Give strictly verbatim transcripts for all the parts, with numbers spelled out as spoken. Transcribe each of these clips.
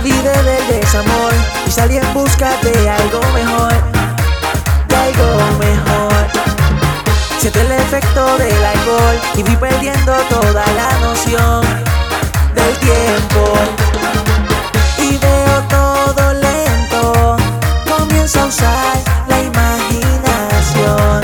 olvidé del desamor y salí en busca de algo mejor, de algo mejor. Siento el efecto del alcohol y fui perdiendo toda la noción del tiempo. Y veo todo lento, comienzo a usar la imaginación.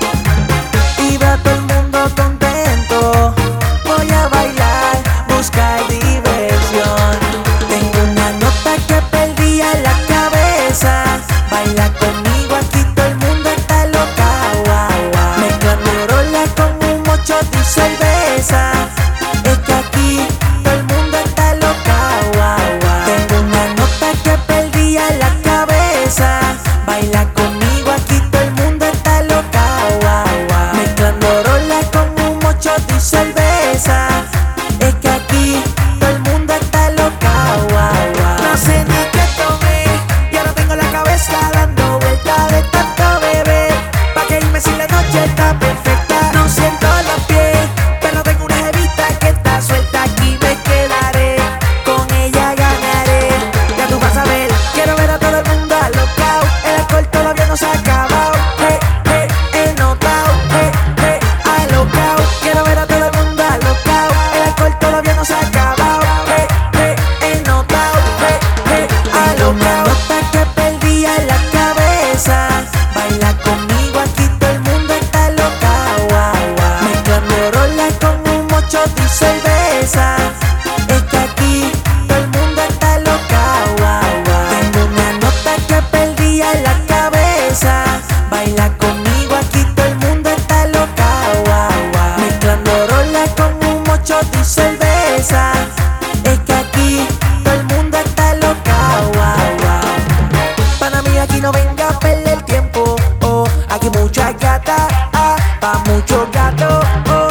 Y veo a todo el mundo contento, voy a bailar, buscar diversión. Tengo una nota que perdí en la cabeza, baila conmigo, aquí todo el mundo está loca, guau, guau. Mezclando rola con un mocho de cerveza, es que aquí todo el mundo está loca, guau, guau. Tengo una nota que perdí en la cabeza, baila conmigo, aquí todo el mundo está loca, guau, guau. Mezclando rola con un mocho de cerveza, es que aquí todo el mundo está loca, guau, guau. No sé ni qué tomé y ahora tengo la cabeza dando vueltas de tanto beber. Pa' que irme si la noche está perfecta. No siento los pies, pero tengo una jevita que está suelta. Aquí me quedaré, con ella ganaré. Ya tú vas a ver, quiero ver a todo el mundo alocao. El alcohol todavía no se ha acabado. Hey, hey, he notado, hey, hey, alocao. Quiero ver a todo el mundo alocao. El alcohol todavía no se ha acabado. Hey, hey, he notado, hey, hey, alocao. Una nota que perdí en la cabeza, baila conmigo, aquí todo el mundo está loca, guau, guau. Mezclando rola con un mocho de cerveza, es que aquí todo el mundo está loca, guau, guau. Tengo una nota que perdí en la cabeza, baila conmigo, aquí todo el mundo está loca, guau, guau. Mezclando rola con un mocho de cerveza, es que aquí todo el mundo está loca, guau, guau. Para mí aquí no venga a perder tiempo, oh. Aquí muchas gatas, ah, pa' muchos gatos, oh.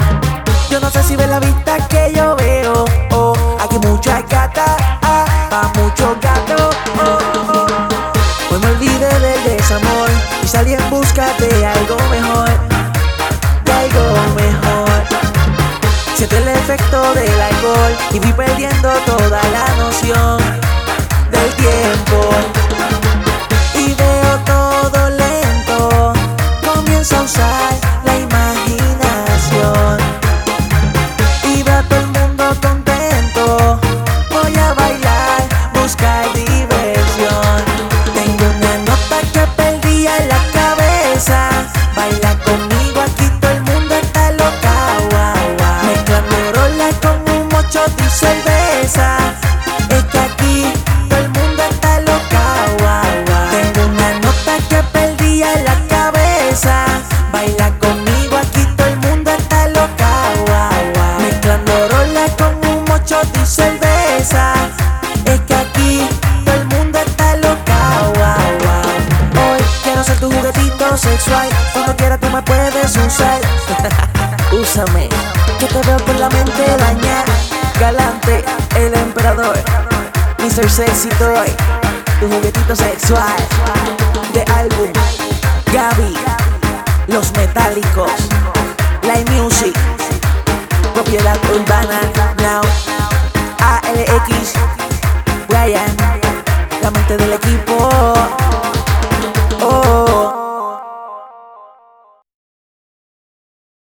Yo no sé si ves la vista que yo veo, oh. Aquí muchas gatas, ah, pa' muchos gatos, oh, oh. Hoy me olvidé del desamor y salí en busca de algo mejor, de algo mejor. Siento el efecto del alcohol y fui perdiendo toda la noción del tiempo. Y veo todo lento, comienzo a usar la imaginación. Y veo a todo el mundo contento, voy a bailar, buscar diversión. Tengo una nota que perdí en la cabeza, baila conmigo, aquí todo el mundo está loca, guau, guau. Mezclando rola con un mocho de cerveza, es que aquí todo el mundo está loca, guau, guau. Tengo una nota que perdí en la cabeza, baila conmigo, aquí todo el mundo está loca, guau, guau. Mezclando rola con un mocho de cerveza, es que aquí todo el mundo está loca, guau, guau. Hoy quiero ser tu juguetito sexual, cuando quieras tú me puedes usar. Úsame, que te veo por la mente dañar. Galante, el emperador, mister Sexy Toy, tu juguetito sexual. De álbum, Gaby, Los Metálicos, Live Music, Propiedad Urbana, Now, A L X, Ryan, la mente del equipo.